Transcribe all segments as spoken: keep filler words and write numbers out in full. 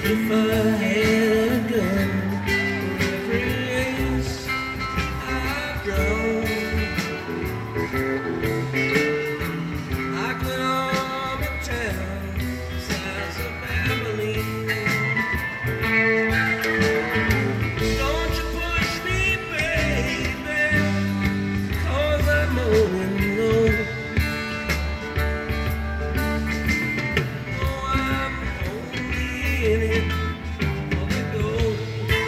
If I had a gun for every ace I've drawn, I could arm a town the size of Abilene. Don't you push me, baby, 'cause I'm moving low. Oh, I'm only in it for the gold.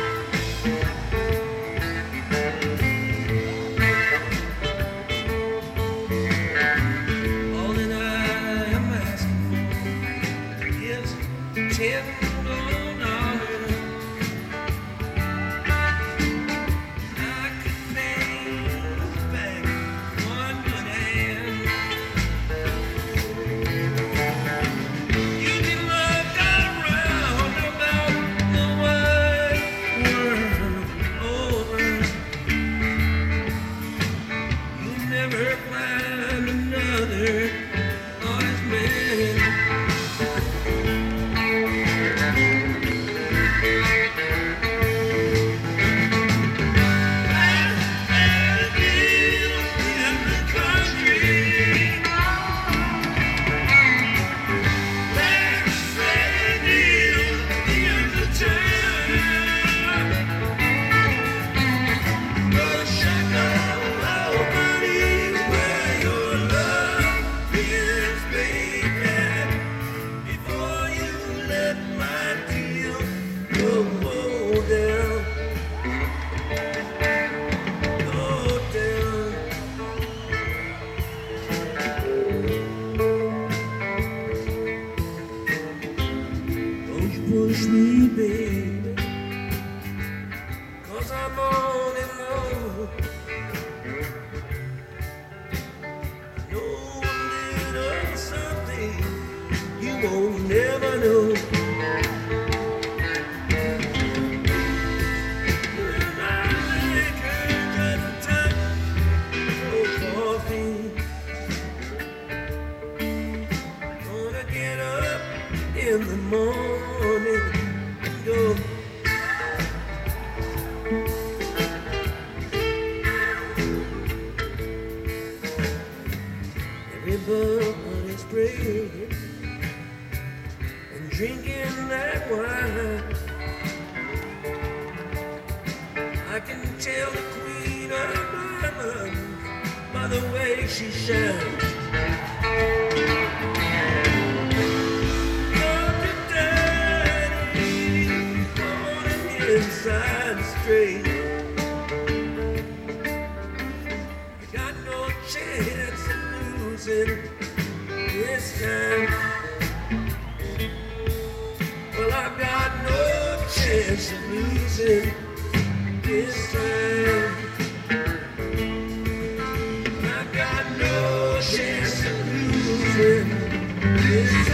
All that I am asking for is ten gold dollars. I could pay you back one good hand. You can look around about the wide world over. You never find another honest man. Last fair deal in the country. Last fair deal in the town. But shaka, nobody where your love is, baby. Before you let my deal go down, go down. Don't you push me, baby, 'cause I'm on it low. No one did us something you won't never know. My liquor just touch your coffee. Gonna get up in the morning and go. Everybody's praying and drinking that wine. I can tell the queen of diamonds by the way she shines. Love to daddy on an inside straight. You got no chance of losing this time. Well, I've got no chance of losing this time. I've got no chance of losing this time.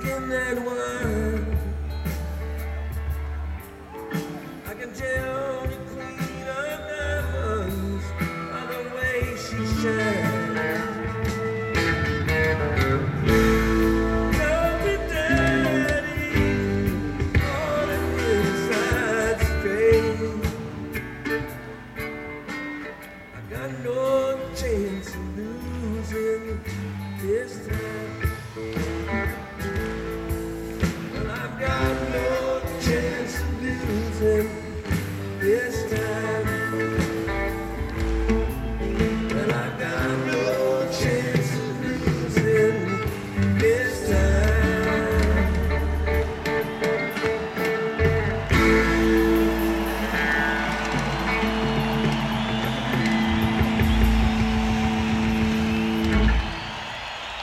drinking that wine. I can tell